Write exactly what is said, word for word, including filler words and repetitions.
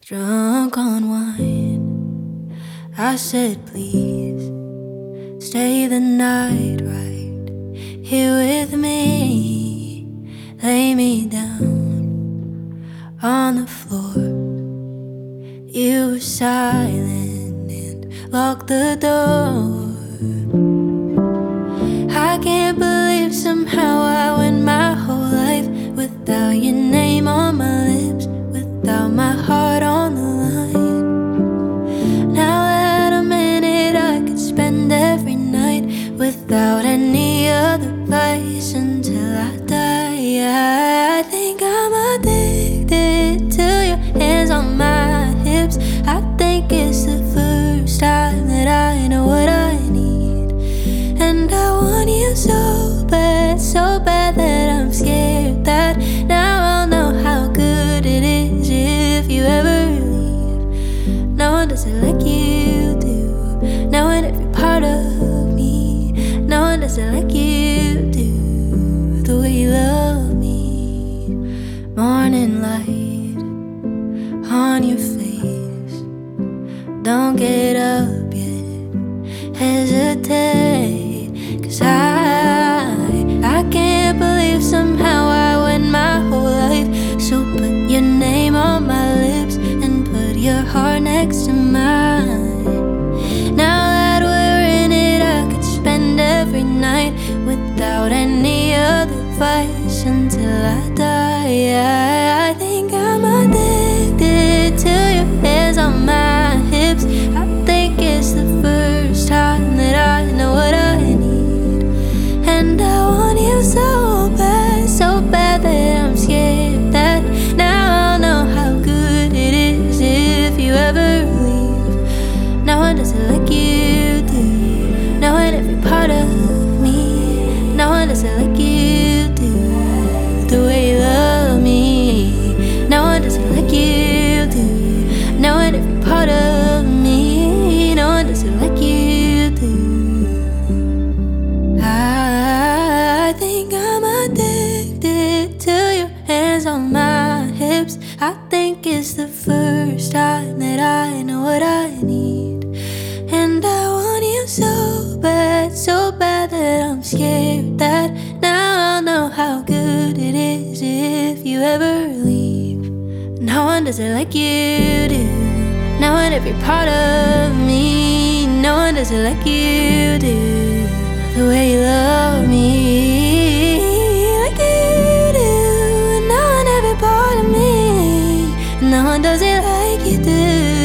Drunk on wine, I said please stay the night right here with me. Lay me down on the floor. You were silent and locked the door. I can't believe somehow I went my whole life without your name on my lips, without my heart on the line. Now that I'm in it, I could spend every night without any other place until I die. I think I'm addicted to your hands on my hips. I think it's the first time that I know what I need, and I want you so bad, so bad that I'm scared that now I'll know how good it is if you ever leave. No one does it like you do, no one every part of me. No one does it like you do, the way you love me. Morning light on your face, don't get up yet, hesitate, 'cause I, I can't believe somehow I went my whole life. So put your name on my lips and put your heart next to mine. Now that we're in it, I could spend every night without any other vice until I die. I, I think I'm addicted to your hands on my hips. I think it's the first time that I know what I need, and I want you so bad, so bad that I'm scared that now I'll know how good it is if you ever leave. No one does it like you do, no one every part of me. No one does it like you do, the way you love me. No one does it like you do, no one every part of me. No one does it like you do. I think I'm addicted to your hands on my hips. I think it's the first time that I know what I need, and I want you so bad, so bad that I'm scared that now I'll know how good it is if you ever leave. No one does it like you do, no one every part of me. No one does it like you do, the way you love me, like you do. No one every part of me, no one does it like you do.